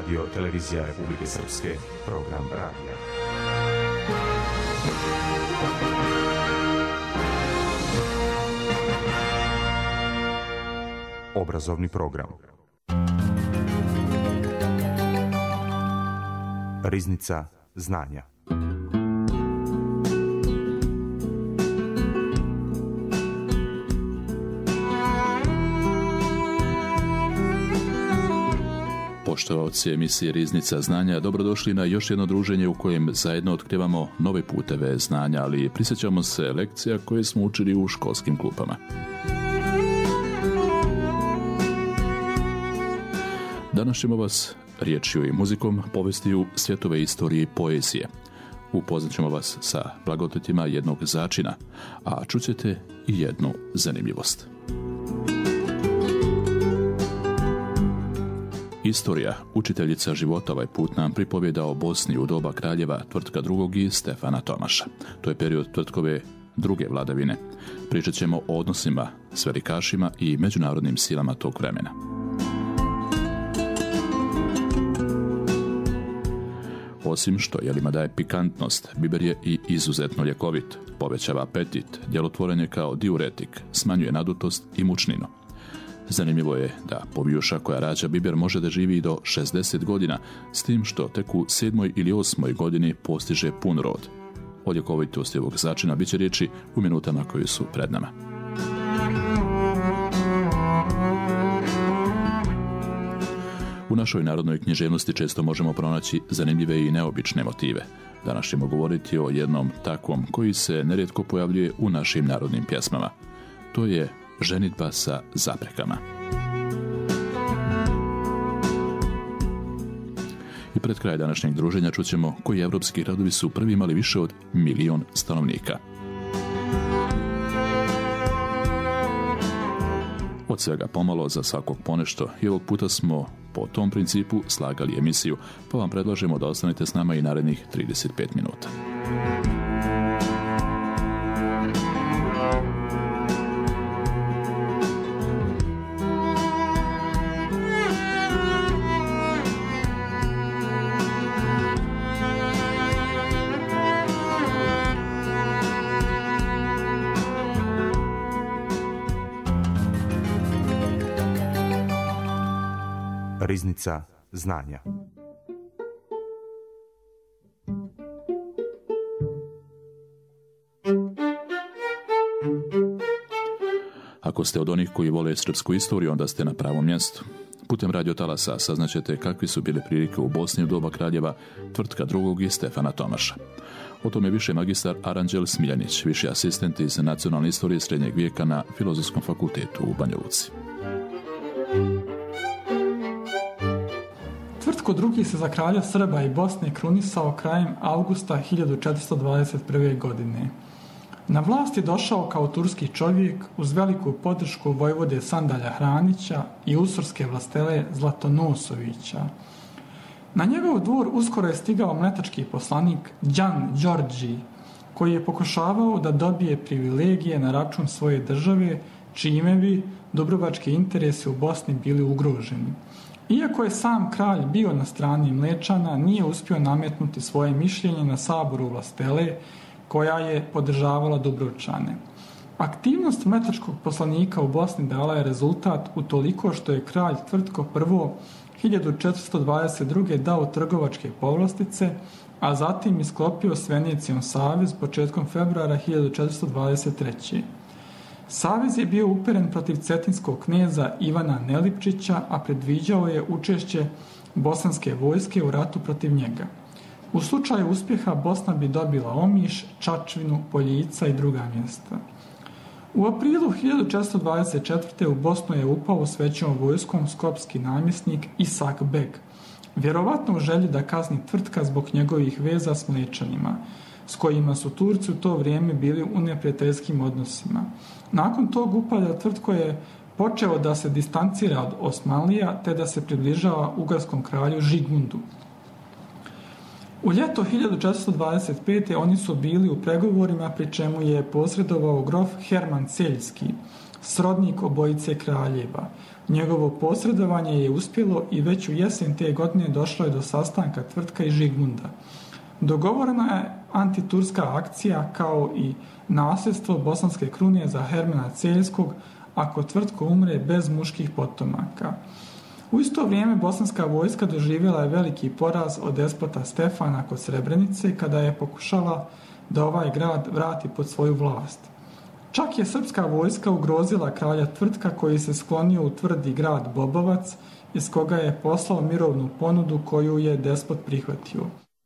Radio Televizija Republike Srpske, program radija. Obrazovni program. Riznica znanja. Poštovaoci emisije Riznica znanja, dobrodošli na još jedno druženje u kojem zajedno otkrivamo nove puteve znanja, ali prisjećamo se lekcija koje smo učili u školskim klupama. Danas ćemo vas riječju i muzikom povesti u svjetove istorije i poezije. Upoznat ćemo vas sa blagodatima jednog začina, a čućete i jednu zanimljivost. Istorija, učiteljica života, ovaj put nam pripovjeda o Bosni u doba kraljeva Tvrtka II. I Stefana Tomaša. To je period Tvrtkove druge vladavine. Pričat ćemo o odnosima s velikašima i međunarodnim silama tog vremena. Osim što jelima daje pikantnost, biber je i izuzetno ljekovit, povećava apetit, djelotvoren kao diuretik, smanjuje nadutost i mučninu. Zanimljivo je da povijuša koja rađa biber može da živi do 60 godina, s tim što tek u 7. ili 8. godini postiže pun rod. O ljekovitosti ovog začina bit će riječi u minutama koje su pred nama. U našoj narodnoj književnosti često možemo pronaći zanimljive i neobične motive. Danas ćemo govoriti o jednom takvom koji se nerijetko pojavljuje u našim narodnim pjesmama. To je ženidba sa zaprekama. I pred kraj današnjeg druženja čućemo koji evropski gradovi su prvi imali više od 1 milion stanovnika. Od svega pomalo, za svakog ponešto, i ovog puta smo po tom principu slagali emisiju, pa vam predlažemo da ostanete s nama i narednih 35 minuta. Riznica znanja. Ako ste od onih koji vole srpsku istoriju, onda ste na pravom mjestu. Putem radio talasa saznaćete kakvi su bile prilike u Bosni u doba kraljeva Tvrtka II. I Stefana Tomaša. O tome više magistar Aranđel Smiljanić, viši asistent iz nacionalne istorije srednjeg vijeka na Filozofskom fakultetu u Banja Luci. Tvrtko II. Se za kralja Srba i Bosne krunisao krajem avgusta 1421. godine. Na vlast je došao kao turski čovjek uz veliku podršku vojvode Sandalja Hranića i usurske vlastele Zlatonosovića. Na njegov dvor uskoro je stigao mletački poslanik Đan Đorđi, koji je pokušavao da dobije privilegije na račun svoje države, čime bi dubrovački interesi u Bosni bili ugroženi. Iako je sam kralj bio na strani Mlečana, nije uspio nametnuti svoje mišljenje na saboru vlastele, koja je podržavala Dubrovčane. Aktivnost mletačkog poslanika u Bosni dala je rezultat utoliko što je kralj Tvrtko I 1422. dao trgovačke povlastice, a zatim isklopio s Venecijom savez početkom februara 1423. Savez je bio uperen protiv cetinskog kneza Ivana Nelipčića, a predviđao je učešće bosanske vojske u ratu protiv njega. U slučaju uspjeha Bosna bi dobila Omiš, Čačvinu, Poljica i druga mjesta. U aprilu 1424. u Bosnu je upao s većom vojskom skopski namjesnik Isak Beg, vjerovatno u želji da kazni Tvrtka zbog njegovih veza s Mlečanima, s kojima su Turci u to vrijeme bili u neprijateljskim odnosima. Nakon tog upada Tvrtko je počeo da se distancira od Osmanlija te da se približava ugarskom kralju Žigmundu. U ljeto 1425. oni su bili u pregovorima, pri čemu je posredovao grof Herman Celjski, srodnik obojice kraljeva. Njegovo posredovanje je uspjelo i već u jesen te godine došlo je do sastanka Tvrtka i Žigmunda. Dogovorena je antiturska akcija kao i nasljedstvo bosanske krunije za Hermana Celjskog ako Tvrtko umre bez muških potomaka. U isto vrijeme bosanska vojska doživjela je veliki poraz od despota Stefana kod Srebrenice kada je pokušala da ovaj grad vrati pod svoju vlast. Čak je srpska vojska ugrozila kralja Tvrtka koji se sklonio u tvrdi grad Bobovac iz koga je poslao mirovnu ponudu koju je despot prihvatio.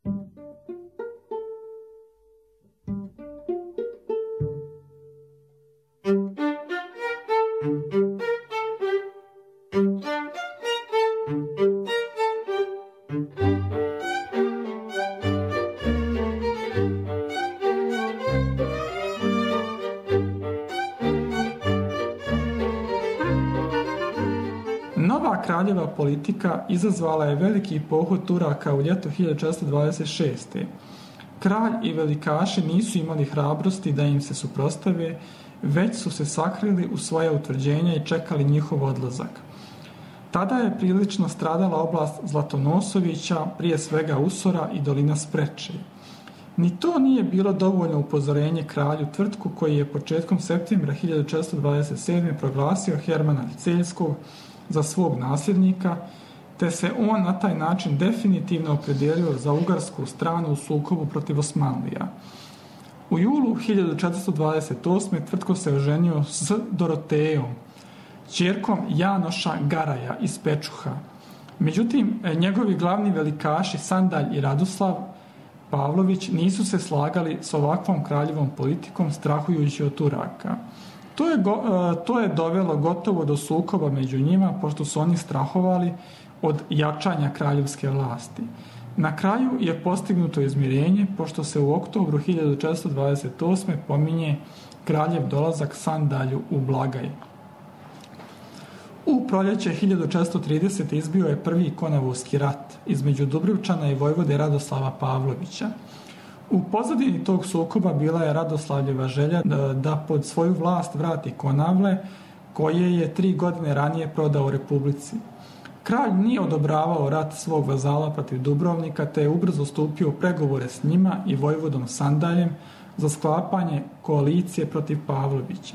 Nova kraljeva politika izazvala je veliki pohod Turaka u ljeto 1426. Kralj i velikaši nisu imali hrabrosti da im se suprotstave, već su se sakrili u svoja utvrđenja i čekali njihov odlazak. Tada je prilično stradala oblast Zlatonosovića, prije svega Usora i dolina Spreče. Ni to nije bilo dovoljno upozorenje kralju Tvrtku koji je početkom septembra 1427. proglasio Hermana Celjskog za svog nasljednika, te se on na taj način definitivno opredijelio za ugarsku stranu u sukobu protiv Osmanlija. U julu 1428. Tvrtko se oženio s Dorotejom, ćerkom Janoša Garaja iz Pečuha. Međutim, njegovi glavni velikaši Sandalj i Radoslav Pavlović nisu se slagali s ovakvom kraljevom politikom strahujući od Turaka. To je dovelo gotovo do sukoba među njima, pošto su oni strahovali od jačanja kraljevske vlasti. Na kraju je postignuto izmirenje, pošto se u oktobru 1428. pominje kraljev dolazak Sandalju u Blagaj. U proljeće 1430. izbio je prvi Konavovski rat između Dubrovčana i vojvode Radoslava Pavlovića. U pozadini tog sukoba bila je Radoslavljeva želja da pod svoju vlast vrati Konavle, koje je 3 godine ranije prodao Republici. Kralj nije odobravao rat svog vazala protiv Dubrovnika, te je ubrzo stupio u pregovore s njima i vojvodom Sandaljem za sklapanje koalicije protiv Pavlovića.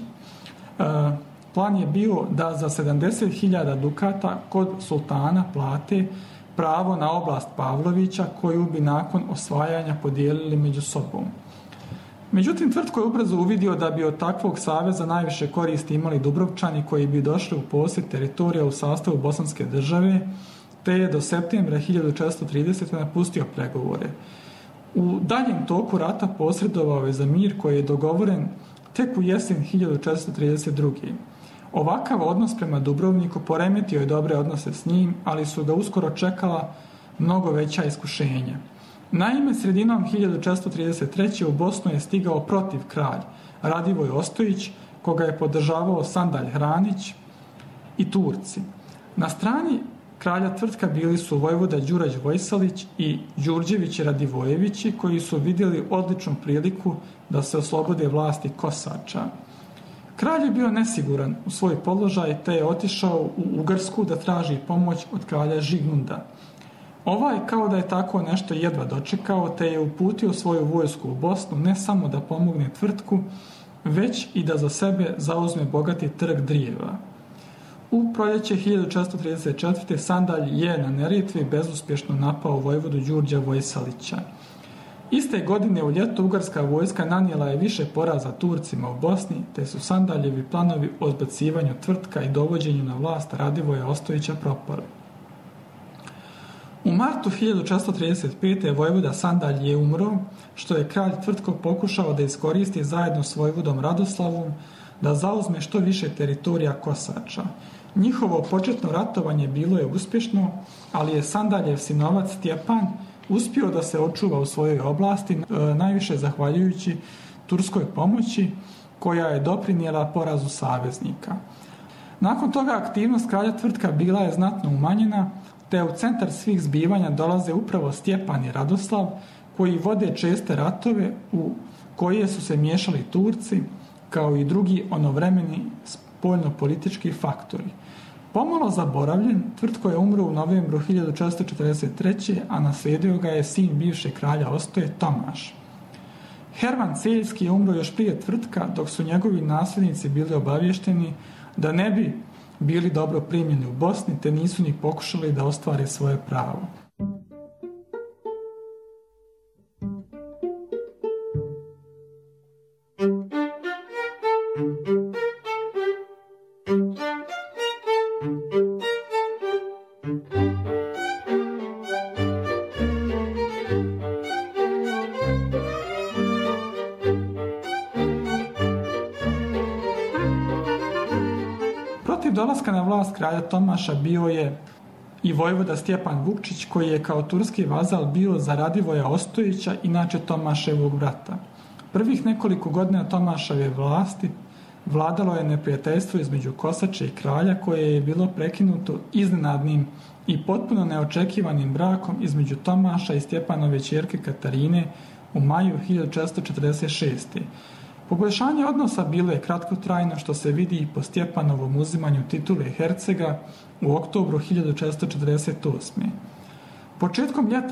Plan je bio da za 70.000 dukata kod sultana plate pravo na oblast Pavlovića koju bi nakon osvajanja podijelili među sobom. Međutim, Tvrtko je ubrzo uvidio da bi od takvog saveza najviše koristi imali Dubrovčani koji bi došli u posjed teritorija u sastavu Bosanske države, te je do septembra 1430. napustio pregovore. U daljem toku rata posredovao je za mir koji je dogovoren tek u jesen 1432. Ovakav odnos prema Dubrovniku poremetio je dobre odnose s njim, ali su ga uskoro čekala mnogo veća iskušenja. Naime, sredinom 1433. u Bosnu je stigao protiv kralj Radivoj Ostojić, koga je podržavao Sandalj Hranić i Turci. Na strani kralja Tvrtka bili su vojvoda Đurađ Vojsalić i Đurđević Radivojevići, koji su vidjeli odličnu priliku da se oslobode vlasti Kosača. Kralj je bio nesiguran u svoj položaj, te je otišao u Ugarsku da traži pomoć od kralja Žigmunda. Ovaj, kao da je tako nešto jedva dočekao, te je uputio svoju vojsku u Bosnu ne samo da pomogne Tvrtku, već i da za sebe zauzme bogati trg Drijeva. U proljeće 1434. Sandalj je na Neretvi bezuspješno napao vojvodu Đurđa Vojsalića. Iste godine u ljeto ugarska vojska nanijela je više poraza Turcima u Bosni, te su Sandaljevi planovi o odbacivanju Tvrtka i dovođenju na vlast Radivoja Ostojića propali. U martu 1435. vojvoda Sandalj je umro, što je kralj Tvrtko pokušao da iskoristi zajedno s vojvodom Radoslavom da zauzme što više teritorija Kosača. Njihovo početno ratovanje bilo je uspješno, ali je Sandaljev sinovac Stjepan uspio da se očuva u svojoj oblasti, najviše zahvaljujući turskoj pomoći koja je doprinijela porazu saveznika. Nakon toga aktivnost kralja Tvrtka bila je znatno umanjena, te u centar svih zbivanja dolaze upravo Stjepan i Radoslav, koji vode česte ratove u koje su se miješali Turci, kao i drugi onovremeni spoljno-politički faktori. Pomalo zaboravljen, Tvrtko je umro u novembru 1443. a naslijedio ga je sin bivšeg kralja Ostoje, Tomaš. Herman Celjski je umro još prije Tvrtka, dok su njegovi nasljednici bili obavješteni da ne bi bili dobro primljeni u Bosni, te nisu ni pokušali da ostvare svoje pravo. Protiv dolaska na vlast kralja Tomaša bio je i vojvoda Stjepan Vukčić, koji je kao turski vazal bio za Radivoja Ostojića, inače Tomaševog brata. Prvih nekoliko godina Tomaševe vlasti vladalo je neprijateljstvo između Kosače i kralja, koje je bilo prekinuto iznenadnim i potpuno neočekivanim brakom između Tomaša i Stjepanove ćerke Katarine u maju 1446. Poboljšanje odnosa bilo je kratkotrajno, što se vidi i po Stjepanovom uzimanju titule hercega u oktobru 1448. Početkom ljeta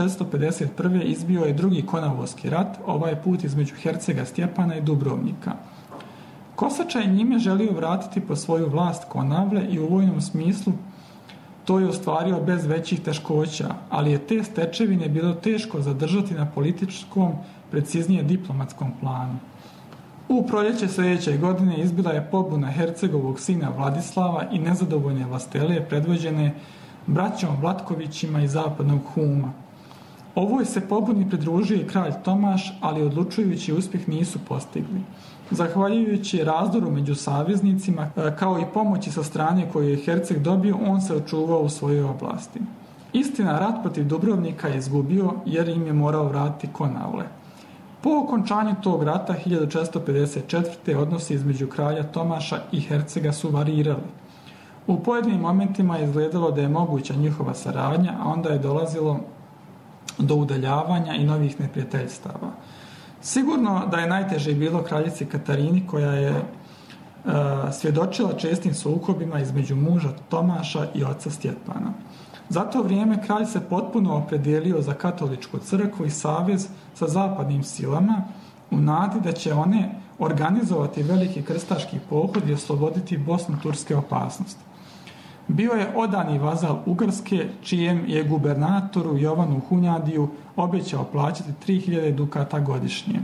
1451. izbio je drugi Konavolski rat, ovaj put između hercega Stjepana i Dubrovnika. Kosača je njime želio vratiti po svoju vlast Konavle i u vojnom smislu to je ostvario bez većih teškoća, ali je te stečevine bilo teško zadržati na političkom, preciznije diplomatskom planu. U proljeće sljedeće godine izbila je pobuna hercegovog sina Vladislava i nezadovoljne vlastelije predvođene braćom Vlatkovićima iz zapadnog Huma. Ovoj se pobuni pridružio i kralj Tomaš, ali odlučujući uspjeh nisu postigli. Zahvaljujući razdoru među saveznicima, kao i pomoći sa strane koju je herceg dobio, on se očuvao u svojoj oblasti. Istina, rat protiv Dubrovnika je izgubio jer im je morao vratiti Konavle. Po okončanju tog rata 1454. odnosi između kralja Tomaša i hercega su varirali. U pojedinim momentima je izgledalo da je moguća njihova saradnja, a onda je dolazilo do udaljavanja i novih neprijateljstava. Sigurno da je najteže bilo kraljici Katarini, koja je svjedočila čestim sukobima između muža Tomaša i oca Stjepana. Za to vrijeme kralj se potpuno opredijelio za katoličku crkvu i savez sa zapadnim silama u nadi da će one organizovati veliki krstaški pohod i osloboditi Bosnu turske opasnosti. Bio je odani vazal Ugarske, čijem je gubernatoru Jovanu Hunjadiju obećao plaćati 3000 dukata godišnje.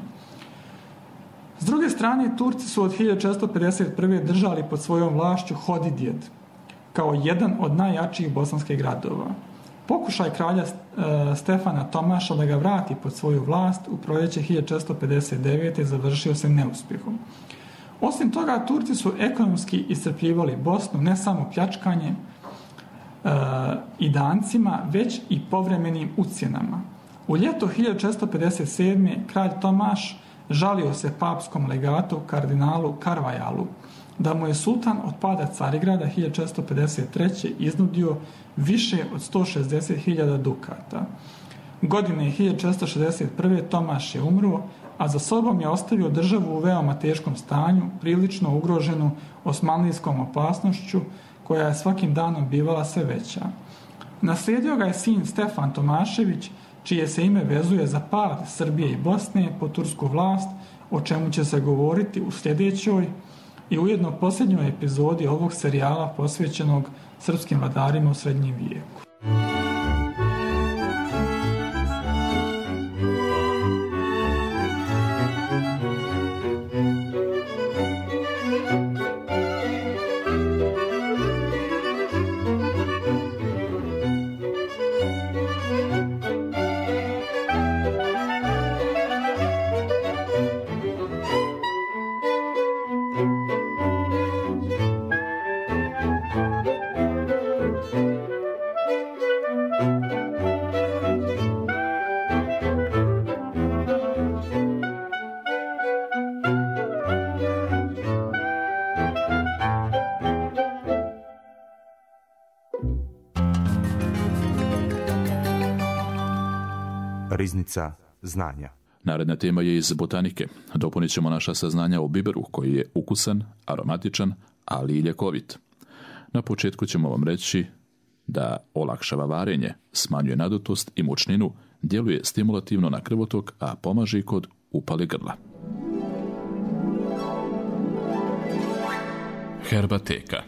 S druge strane, Turci su od 1451. držali pod svojom vlašću Hodidjed, kao jedan od najjačih bosanskih gradova. Pokušaj kralja Stefana Tomaša da ga vrati pod svoju vlast u proljeće 1459. završio se neuspjehom. Osim toga, Turci su ekonomski iscrpljivali Bosnu ne samo pljačkanjem i dancima, već i povremenim ucjenama. U ljeto 1457. kralj Tomaš žalio se papskom legatu kardinalu Karvajalu da mu je sultan od pada Carigrada 1453. iznudio više od 160.000 dukata. Godine 1461. Tomaš je umro, a za sobom je ostavio državu u veoma teškom stanju, prilično ugroženu osmanlijskom opasnošću, koja je svakim danom bivala sve veća. Naslijedio ga je sin Stefan Tomašević, čije se ime vezuje za pad Srbije i Bosne po tursku vlast, o čemu će se govoriti u sljedećoj i ujedno posljednjoj epizodi ovog serijala posvećenog srpskim vladarima u srednjem vijeku. Riznica znanja. Naredna tema je iz botanike. Dopunit ćemo naša saznanja o biberu koji je ukusan, aromatičan, ali i ljekovit. Na početku ćemo vam reći da olakšava varenje, smanjuje nadutost i mučninu, djeluje stimulativno na krvotok, a pomaže i kod upale grla. Herbateka.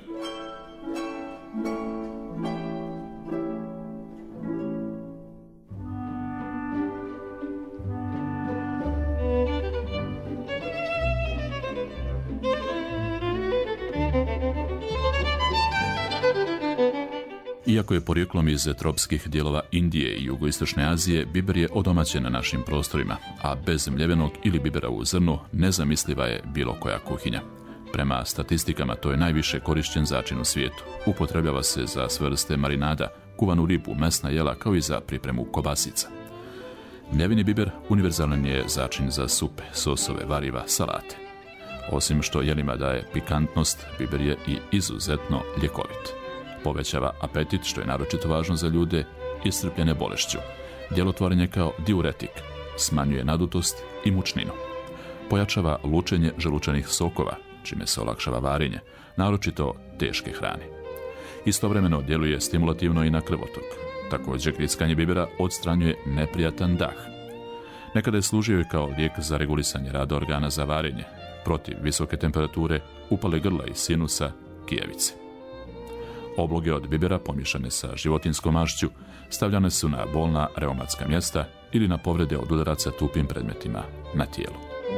Iako je porijeklom iz tropskih dijelova Indije i jugoistočne Azije, biber je odomaćen na našim prostorima, a bez mljevenog ili bibera u zrnu nezamisliva je bilo koja kuhinja. Prema statistikama to je najviše korišćen začin u svijetu. Upotrebljava se za sve vrste marinada, kuvanu ribu, mesna jela kao i za pripremu kobasica. Mljeveni biber univerzalan je začin za supe, sosove, variva, salate. Osim što jelima daje pikantnost, biber je i izuzetno ljekovit. Povećava apetit, što je naročito važno za ljude iscrpljene bolešću. Djelotvoren je kao diuretik, smanjuje nadutost i mučninu. Pojačava lučenje želučanih sokova, čime se olakšava varenje, naročito teške hrane. Istovremeno djeluje stimulativno i na krvotok. Također grickanje bibera odstranjuje neprijatan dah. Nekada je služio i kao lijek za regulisanje rada organa za varenje, protiv visoke temperature, upale grla i sinusa, kijevice. Obloge od bibera pomiješane sa životinjskom mašću stavljane su na bolna reumatska mjesta ili na povrede od udaraca tupim predmetima na tijelu.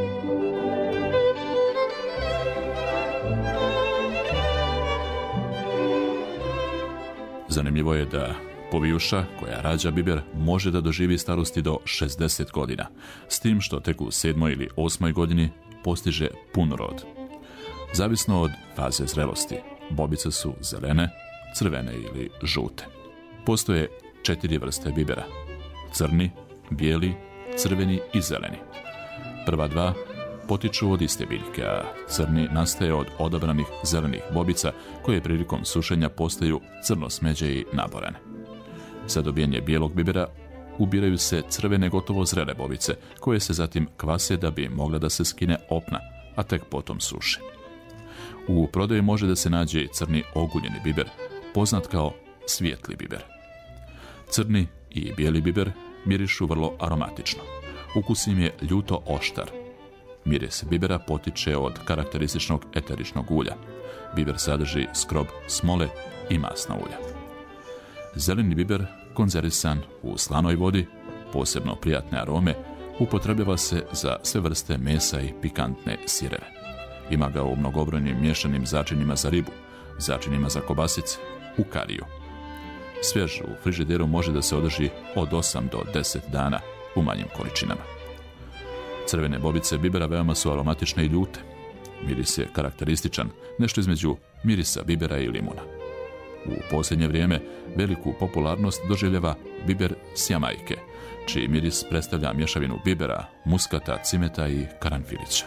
Zanimljivo je da povijuša koja rađa biber može da doživi starosti do 60 godina, s tim što tek u 7. ili 8. godini postiže pun rod. Zavisno od faze zrelosti, bobice su zelene, crvene ili žute. Postoje 4 vrste bibera: crni, bijeli, crveni i zeleni. Prva dva potiču od iste biljke, a crni nastaje od odabranih zelenih bobica koje prilikom sušenja postaju crno smeđe i naborane. Za dobijanje bijelog bibera ubiraju se crvene gotovo zrele bobice koje se zatim kvase da bi mogla da se skine opna, a tek potom suše. U prodaju može da se nađe crni oguljeni biber, poznat kao svijetli biber. Crni i bijeli biber mirišu vrlo aromatično. Ukus im je ljuto oštar. Miris bibera potiče od karakterističnog eteričnog ulja. Biber sadrži skrob smole i masna ulja. Zeleni biber, konzervisan u slanoj vodi, posebno prijatne arome, upotrebljava se za sve vrste mesa i pikantne sireve. Ima ga u mnogobrojnim miješanim začinima za ribu, začinima za kobasice, u kariju. Svjež u frižideru može da se održi od 8 do 10 dana u manjim količinama. Crvene bobice bibera veoma su aromatične i ljute. Miris je karakterističan, nešto između mirisa bibera i limuna. U posljednje vrijeme veliku popularnost doživljava biber s Jamajke, čiji miris predstavlja mješavinu bibera, muskata, cimeta i karanfilića.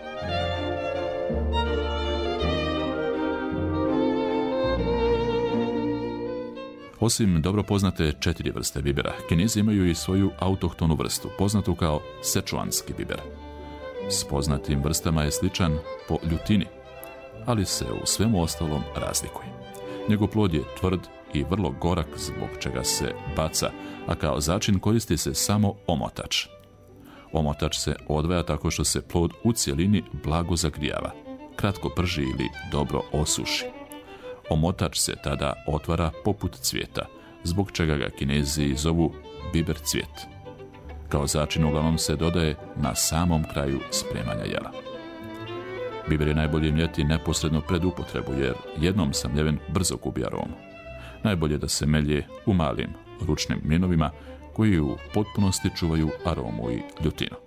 Osim dobro poznate 4 vrste bibera, Kinezi imaju i svoju autohtonu vrstu, poznatu kao sečuanski biber. S poznatim vrstama je sličan po ljutini, ali se u svemu ostalom razlikuje. Njegov plod je tvrd i vrlo gorak, zbog čega se baca, a kao začin koristi se samo omotač. Omotač se odvaja tako što se plod u cjelini blago zagrijava, kratko prži ili dobro osuši. Omotač se tada otvara poput cvijeta, zbog čega ga Kinezi zovu biber cvijet. Kao začin uglavnom se dodaje na samom kraju spremanja jela. Biber je najbolje mljeti neposredno pred upotrebu, jer jednom samljeven brzo gubi aromu. Najbolje da se melje u malim ručnim mlinovima koji u potpunosti čuvaju aromu i ljutinu.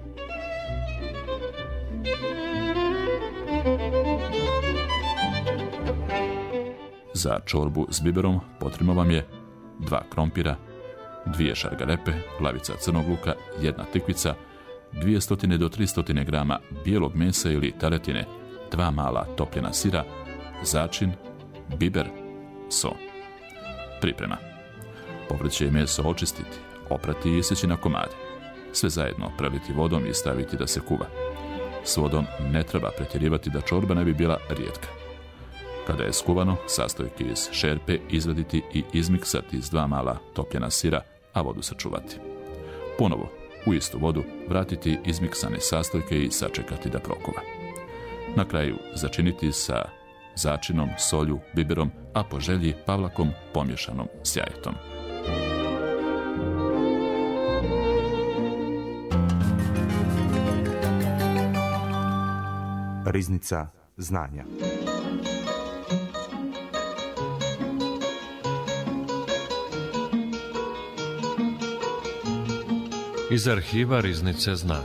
Za čorbu s biberom potrebno vam je 2 krompira, 2 šargarepe, glavica crnog luka, 1 tikvica, 200 do 300 grama bijelog mesa ili teretine, 2 mala topljena sira, začin, biber, so. Priprema. Povrće i meso očistiti, oprati i isjeći na komade. Sve zajedno preliti vodom i staviti da se kuva. S vodom ne treba pretjerivati da čorba ne bi bila rijetka. Kada je skuvano, sastojke iz šerpe izvaditi i izmiksati s 2 mala topljena sira, a vodu sačuvati. Ponovo, u istu vodu vratiti izmiksane sastojke i sačekati da prokuva. Na kraju začiniti sa začinom, solju, biberom, a po želji pavlakom pomješanom s jajetom. Riznica znanja. Iz arhiva Riznice znanja.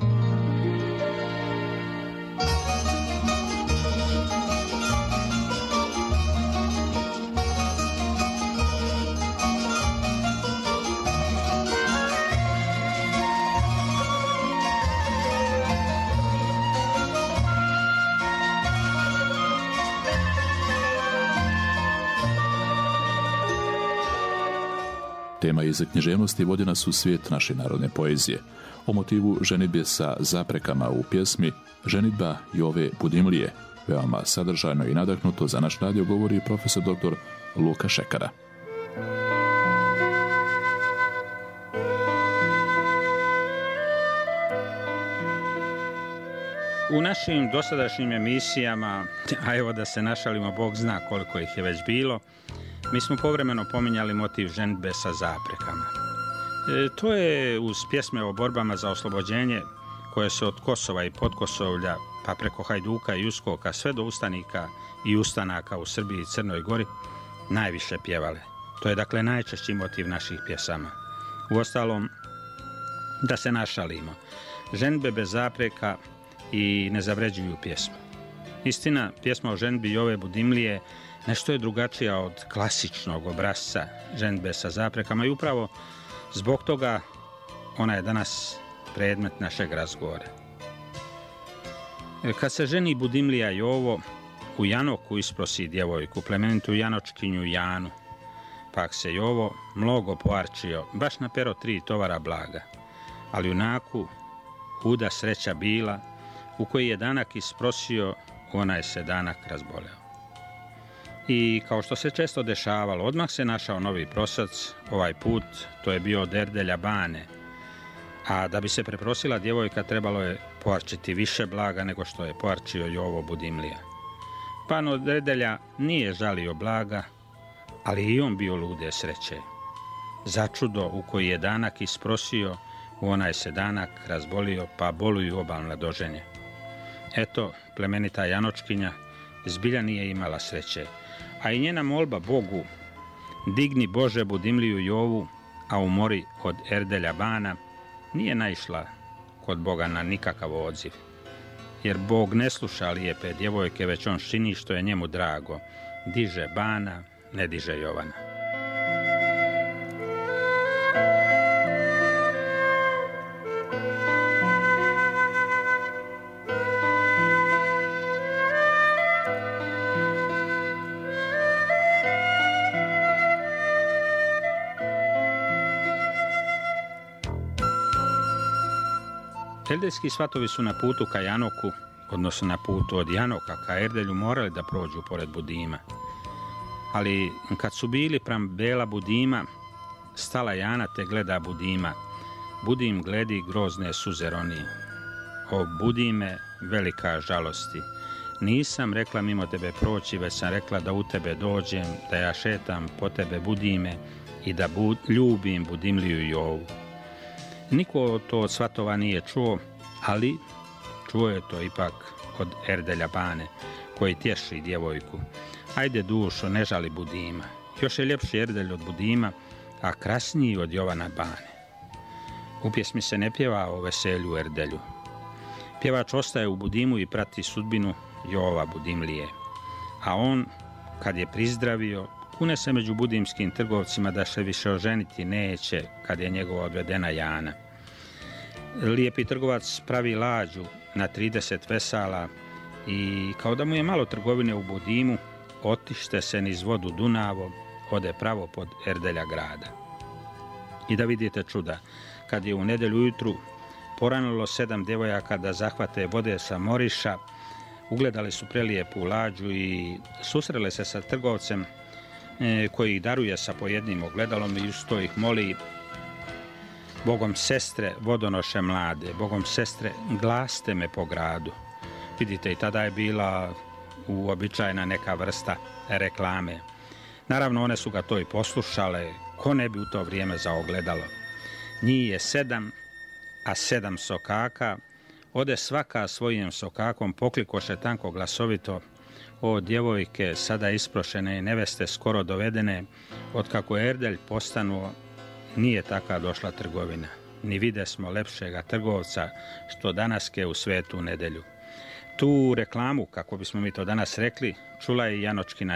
Tema iz književnosti vodi nas u svijet naše narodne poezije. O motivu ženidbe sa zaprekama u pjesmi Ženidba Jove Budimlije, veoma sadržajno i nadahnuto za naš radio govori profesor dr. Luka Šekara. U našim dosadašnjim emisijama, a evo da se našalimo, Bog zna koliko ih je već bilo, mi smo povremeno pominjali motiv ženidbe sa zaprekama. To je uz pjesme o borbama za oslobođenje koje se od Kosova i Podkosovlja, pa preko Hajduka i Uskoka sve do ustanika i ustanaka u Srbiji i Crnoj Gori najviše pjevale. To je dakle najčešći motiv naših pjesama. Uostalom, da se našalimo, ženidbe bez zapreka i ne zavređuju pjesmu. Istina, pjesma o ženidbi Jove Budimlije nešto je drugačija od klasičnog obrasca ženidbe sa zaprekama i upravo zbog toga ona je danas predmet našeg razgovora. Kad se ženi Budimlija Jovo, u Janoku isprosi djevojku, plemenitu Janočkinju Janu, pak se Jovo mnogo poarčio, baš na pero 3 tovara blaga, ali junaku huda sreća bila, u koji je danak isprosio, onaj se danak razboleo. I kao što se često dešavalo, odmah se našao novi prosac, ovaj put to je bio od Erdelja Bane, a da bi se preprosila djevojka trebalo je poarčiti više blaga nego što je poarčio Jovo Budimlija. Ban od Erdelja nije žalio blaga, ali i on bio lude sreće. Začudo u koji je danak isprosio, u onaj se danak razbolio, pa boluju oba mladoženje. Eto, plemenita Janočkinja zbilja nije imala sreće, a i njena molba Bogu, digni Bože Budimliju Jovu, a umori od Erdelja Bana, nije naišla kod Boga na nikakav odziv. Jer Bog ne sluša lijepe djevojke, već on čini što je njemu drago. Diže Bana, ne diže Jovana. Erdeljski svatovi su na putu ka Janoku, odnosno na putu od Janoka ka Erdelju, morali da prođu pored Budima. Ali kad su bili pram bela Budima, stala Jana te gleda Budima. Budim gledi grozne suze roni. O Budime, velika žalosti. Nisam rekla mimo tebe proći, već sam rekla da u tebe dođem, da ja šetam po tebe Budime i da ljubim Budimliju Jovu. Niko to od svatova nije čuo, ali čuo je to ipak od Erdelja Bane, koji tješi djevojku. Ajde dušo, ne žali Budima. Još je ljepši Erdelj od Budima, a krasniji od Jovana Bane. U pjesmi se ne pjeva o veselju Erdelju. Pjevač ostaje u Budimu i prati sudbinu Jova Budimlije. A on, kad je prizdravio, kune se među budimskim trgovcima da se više oženiti neće kad je njegova odvedena Jana. Lijepi trgovac pravi lađu na 30 vesala i kao da mu je malo trgovine u Budimu, otište se niz vodu Dunavom, ode pravo pod Erdelja grada. I da vidite čuda, kad je u nedjelju ujutru poranulo 7 djevojaka da zahvate vode sa moriša, ugledali su prelijepu lađu i susrele se sa trgovcem koji ih daruje sa po jednim ogledalom i usto ih moli: Bogom sestre, vodonoše mlade, Bogom sestre, glaste me po gradu. Vidite, i tada je bila uobičajena neka vrsta reklame. Naravno, one su ga to i poslušale, ko ne bi u to vrijeme za ogledalo. Njih je 7, a 7 sokaka, ode svaka svojim sokakom, poklikoše tanko glasovito: O djevojke, sada isprošene i neveste skoro dovedene, otkako je Erdelj postanuo, nije taka došla trgovina. Ni vide smo lepšega trgovca, što danaske u svetu nedelju. Tu reklamu, kako bismo mi to danas rekli, čula je Janočkina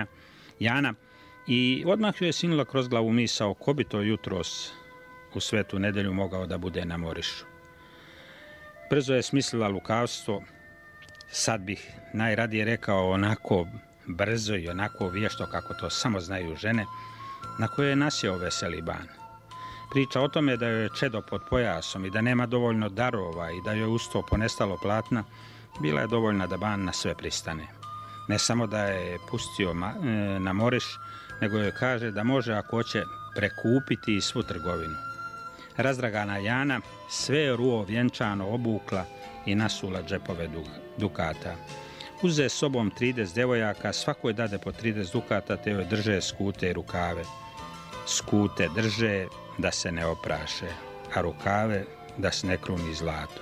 Jana i odmah joj je sinula kroz glavu misao ko bi to jutros u svetu nedelju mogao da bude na Morišu. Brzo je smislila lukavstvo, sad bih najradije rekao onako brzo i onako vješto kako to samo znaju žene, na koje je nasjeo veseli ban. Priča o tome da joj je čedo pod pojasom i da nema dovoljno darova i da joj usto ponestalo platna, bila je dovoljna da ban na sve pristane. Ne samo da je pustio na Moriš, nego joj kaže da može ako hoće prekupiti i svu trgovinu. Razdragana Jana sve je ruo vjenčano obukla i nasula džepove dukata. Uze s sobom 30 devojaka, svakoj dade po 30 dukata, te joj drže skute i rukave. Skute drže da se ne opraše, a rukave da se ne kruni zlato.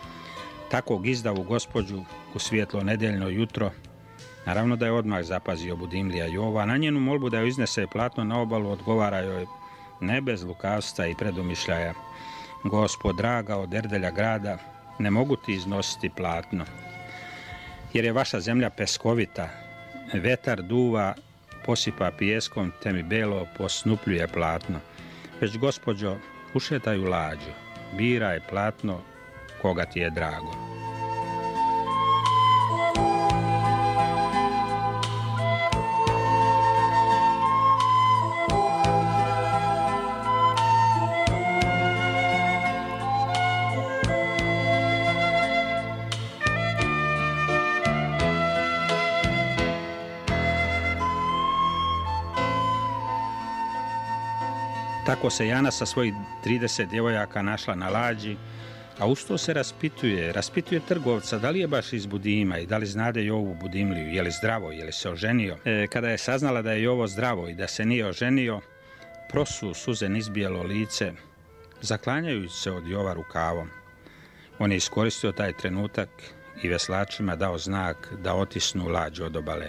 Takvog izdavu gospođu u svijetlo nedeljno jutro, naravno da je odmah zapazio Budimlija Jova, a na njenu molbu da joj iznese platno na obalu odgovara joj ne bez lukavstva i predumišljaja: Gospod draga, od Erdelja grada ne mogu ti iznositi platno, jer je vaša zemlja peskovita, vetar duva, posipa pijeskom, te mi belo posnupljuje platno. Već, gospođo, ušetaj u lađu, biraj platno koga ti je drago. Tako se Jana sa svojih 30 djevojaka našla na lađi, a usto se raspituje trgovca da li je baš iz Budima i da li znade Jovu Budimliju, je li zdravo, je li se oženio. Kada je saznala da je Jovo zdravo i da se nije oženio, prosu suze nizbijelo lice, zaklanjajući se od Jova rukavom. On je iskoristio taj trenutak i veslačima dao znak da otisnu lađu od obale.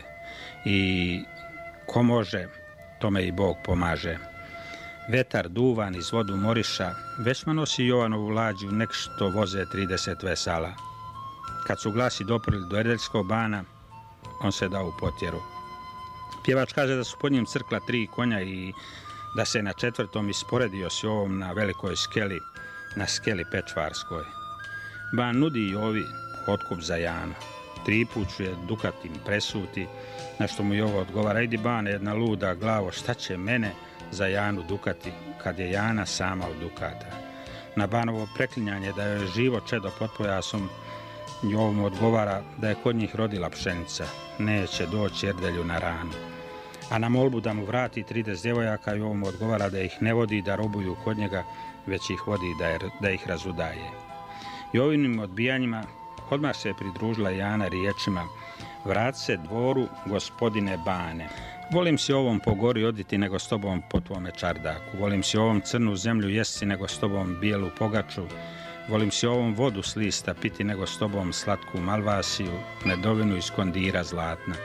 I ko može, tome i Bog pomaže. Vetar duvan iz vodu Moriša već nosi Jovanovu lađu, nek što voze 30 vesala. Kad su glasi doprli do Erdeljskog bana, on se dao u potjeru. Pjevač kaže da su pod njim crkla 3 konja i da se na 4. isporedio s Jovom na velikoj skeli, na skeli Pečvarskoj. Ban nudi Jovi otkup za Janu. 3 put ću je dukatim presuti, na što mu Jovo odgovara: idi bane, jedna luda glavo, šta će mene za Janu dukati, kad je Jana sama od dukata. Na Banovo preklinjanje da je živo čedo pod pojasom, Jovo mu odgovara da je kod njih rodila pšenica, neće doći Erdelju na ranu. A na molbu da mu vrati 30 djevojaka, Jovo mu odgovara da ih ne vodi da robuju kod njega, već ih vodi da ih razudaje. Jovinim odbijanjima odmah se je pridružila Jana riječima: vrat se dvoru, gospodine bane. Volim si ovom po gori oditi nego s tobom po tvome čardaku. Volim si ovom crnu zemlju jesti nego s tobom bijelu pogaču. Volim si ovom vodu s lista piti nego s tobom slatku malvasiju, medovinu iz kondira zlatna.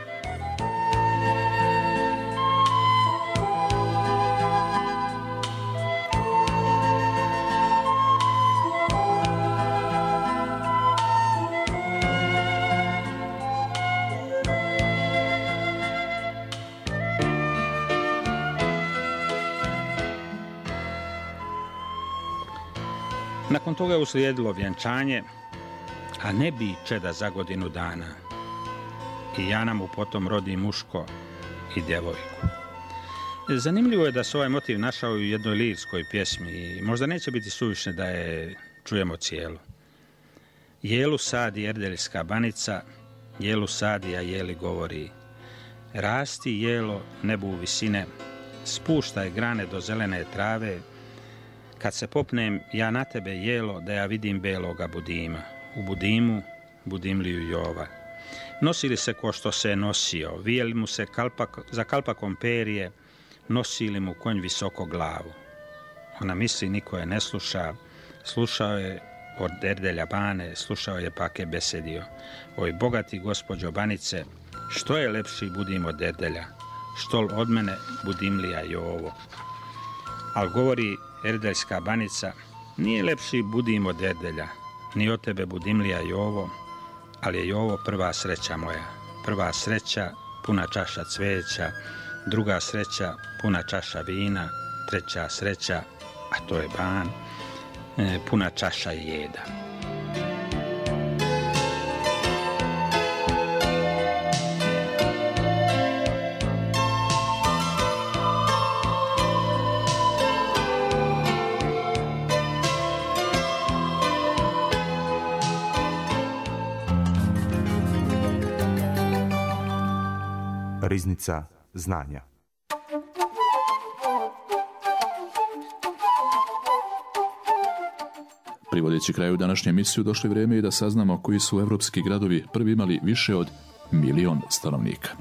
Nakon toga je uslijedilo vjenčanje, a ne bi čeda za godinu dana. I Jana mu potom rodi muško i djevojku. Zanimljivo je da se ovaj motiv našao u jednoj lirskoj pjesmi i možda neće biti suvišne da je čujemo cijelu. Jelu sadi erdeljska banica, jelu sadi, a jeli govori. Rasti, jelo, nebu u visine, spuštaj grane do zelene trave, kad se popnem ja na tebe, jelo, da ja vidim beloga budima. U budimu, budimliju Jova. Nosili se ko što se nosio, vijeli mu se za kalpakom perje, nosili mu konj visoko glavu. Ona misli, niko je ne sluša, slušao je od Erdelja Bane, slušao je pake besedio. Oj, bogati gospođo Banice, što je lepši budim od Erdelja, štol od mene budimlija Jovo. Al govori Erdeljska Banica, nije lepši budim od Erdelja, ni od tebe budimlija Jovo, ali je Jovo prva sreća moja. Prva sreća, puna čaša cveća, druga sreća, puna čaša vina, treća sreća, a to je ban, puna čaša jeda. Riznica znanja. Privodeći kraju današnje emisiju, došlo je vrijeme i da saznamo koji su evropski gradovi prvi imali više od 1.000.000 stanovnika.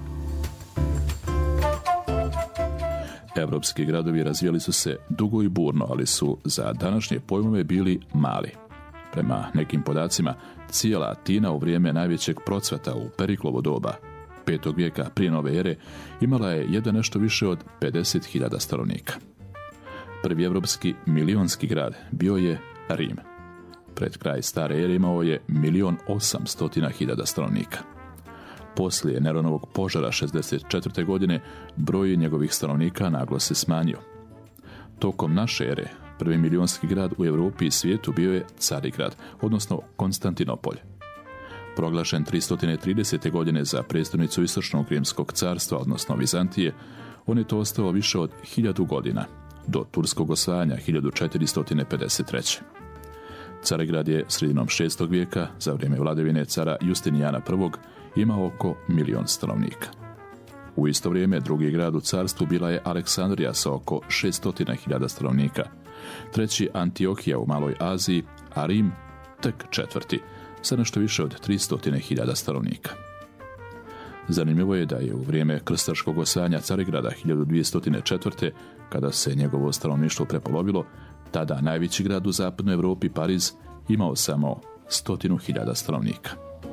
Evropski gradovi razvijali su se dugo i burno, ali su za današnje pojmove bili mali. Prema nekim podacima, cijela Atina u vrijeme najvećeg procvata u Periklovo doba, 5. vijeka prije nove ere, imala je jedan nešto više od 50.000 stanovnika. Prvi evropski milionski grad bio je Rim. Pred kraj stare ere imao je 1.800.000 stanovnika. Poslije Neronovog požara 64. godine broj njegovih stanovnika naglo se smanjio. Tokom naše ere prvi milionski grad u Europi i svijetu bio je Carigrad, odnosno Konstantinopolj. Proglašen 330. godine za prijestolnicu Istočnog rimskog carstva, odnosno Vizantije, on je to ostao više od 1000 godina, do turskog osvajanja 1453. Carigrad je sredinom 6. vijeka, za vrijeme vladavine cara Justinijana I, imao oko 1.000.000 stanovnika. U isto vrijeme drugi grad u carstvu bila je Aleksandrija sa oko 600.000 stanovnika, treći Antiohija u Maloj Aziji, a Rim tek četvrti, sa nešto više od 300.000 stanovnika. Zanimljivo je da je u vrijeme krstaškog osvajanja Carigrada 1204. kada se njegovo stanovništvo prepolovilo, tada najveći grad u zapadnoj Europi, Pariz, imao samo 100.000 stanovnika.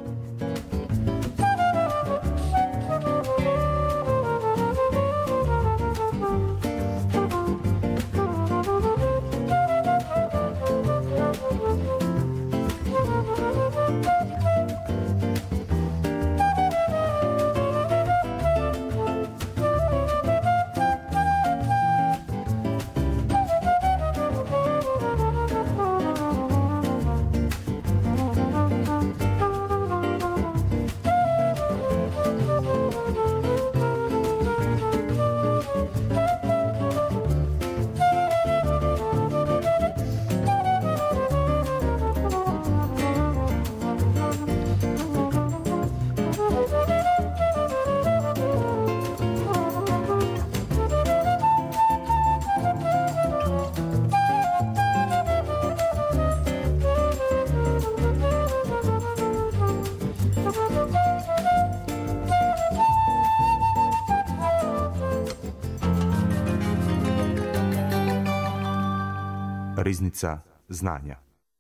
Riznica znanja.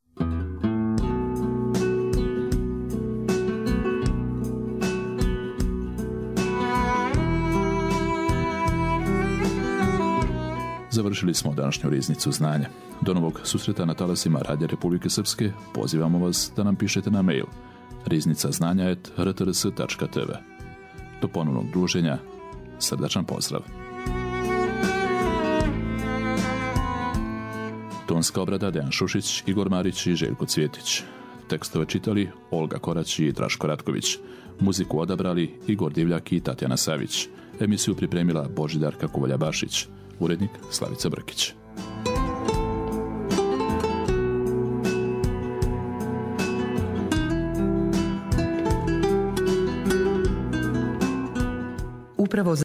Završili smo današnju riznicu znanja. Do novog susreta na talasima Radija Republike Srpske pozivamo vas da nam pišete na mail riznicaznanja@rtrs.tv. Do ponovnog druženja, srdačan pozdrav. Tonska obrada Dejan Šušić, Igor Marić i Željko Cvjetić. Tekstove čitali Olga Korać i Draško Ratković. Muziku odabrali Igor Divljak i Tatjana Savić. Emisiju pripremila Božidarka Kuvalja-Bašić. Urednik Slavica Brkić. upravo